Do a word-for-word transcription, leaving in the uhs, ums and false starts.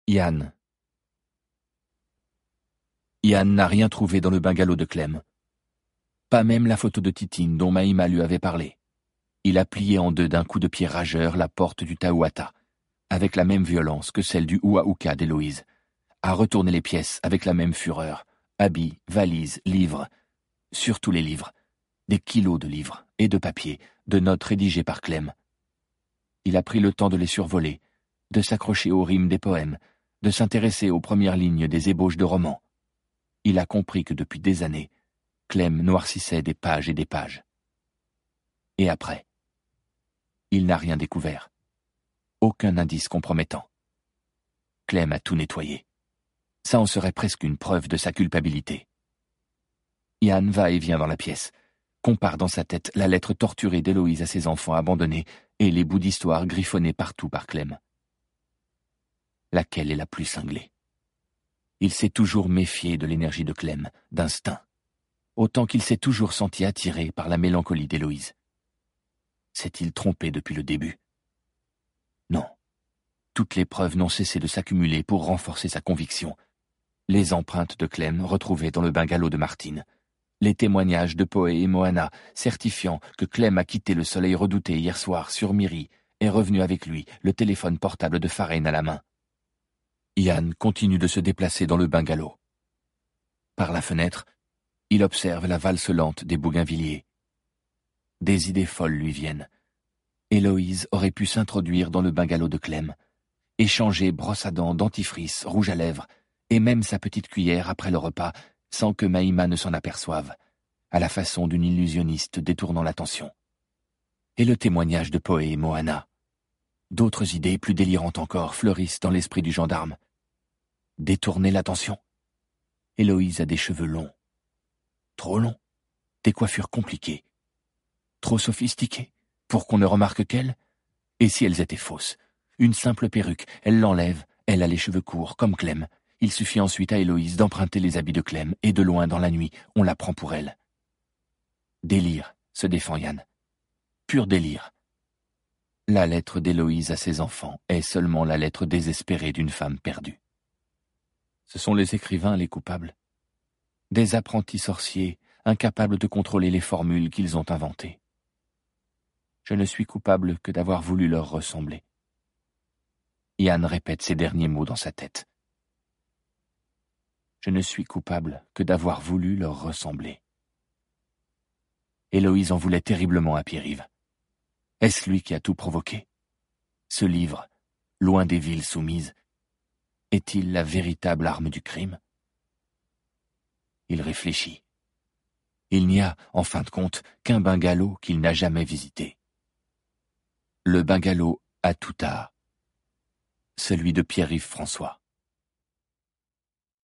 Yann. Yann n'a rien trouvé dans le bungalow de Clem. Pas même la photo de Titine dont Maïma lui avait parlé. Il a plié en deux d'un coup de pied rageur la porte du Tauata, avec la même violence que celle du Ua-Uka d'Héloïse, a retourné les pièces avec la même fureur, habits, valises, livres, surtout les livres, des kilos de livres et de papier, de notes rédigées par Clem. Il a pris le temps de les survoler, de s'accrocher aux rimes des poèmes, de s'intéresser aux premières lignes des ébauches de romans. Il a compris que depuis des années, Clem noircissait des pages et des pages. Et après, il n'a rien découvert. Aucun indice compromettant. Clem a tout nettoyé. Ça en serait presque une preuve de sa culpabilité. Yann va et vient dans la pièce, compare dans sa tête la lettre torturée d'Héloïse à ses enfants abandonnés et les bouts d'histoire griffonnés partout par Clem. Laquelle est la plus cinglée? Il s'est toujours méfié de l'énergie de Clem, d'instinct, autant qu'il s'est toujours senti attiré par la mélancolie d'Héloïse. S'est-il trompé depuis le début? Non. Toutes les preuves n'ont cessé de s'accumuler pour renforcer sa conviction. Les empreintes de Clem retrouvées dans le bungalow de Martine. Les témoignages de Poé et Moana certifiant que Clem a quitté le soleil redouté hier soir sur Miri et revenu avec lui, le téléphone portable de Farren à la main. Yann continue de se déplacer dans le bungalow. Par la fenêtre, il observe la valse lente des bougainvilliers. Des idées folles lui viennent. Héloïse aurait pu s'introduire dans le bungalow de Clem, échanger brosse à dents, dentifrice, rouge à lèvres, et même sa petite cuillère après le repas, sans que Maïma ne s'en aperçoive, à la façon d'une illusionniste détournant l'attention. Et le témoignage de Poé et Moana. D'autres idées plus délirantes encore fleurissent dans l'esprit du gendarme. Détourner l'attention. Héloïse a des cheveux longs. Trop longs. Des coiffures compliquées. Trop sophistiquées, pour qu'on ne remarque qu'elle. Et si elles étaient fausses? Une simple perruque, elle l'enlève, elle a les cheveux courts, comme Clem. Il suffit ensuite à Héloïse d'emprunter les habits de Clem, et de loin dans la nuit, on la prend pour elle. Délire, se défend Yann. Pur délire. La lettre d'Héloïse à ses enfants est seulement la lettre désespérée d'une femme perdue. Ce sont les écrivains les coupables. Des apprentis sorciers, incapables de contrôler les formules qu'ils ont inventées. Je ne suis coupable que d'avoir voulu leur ressembler. Yann répète ces derniers mots dans sa tête. Je ne suis coupable que d'avoir voulu leur ressembler. Héloïse en voulait terriblement à Pierre-Yves. Est-ce lui qui a tout provoqué? Ce livre, loin des villes soumises, est-il la véritable arme du crime? Il réfléchit. Il n'y a, en fin de compte, qu'un bungalow qu'il n'a jamais visité. Le bungalow à Touta, celui de Pierre-Yves François.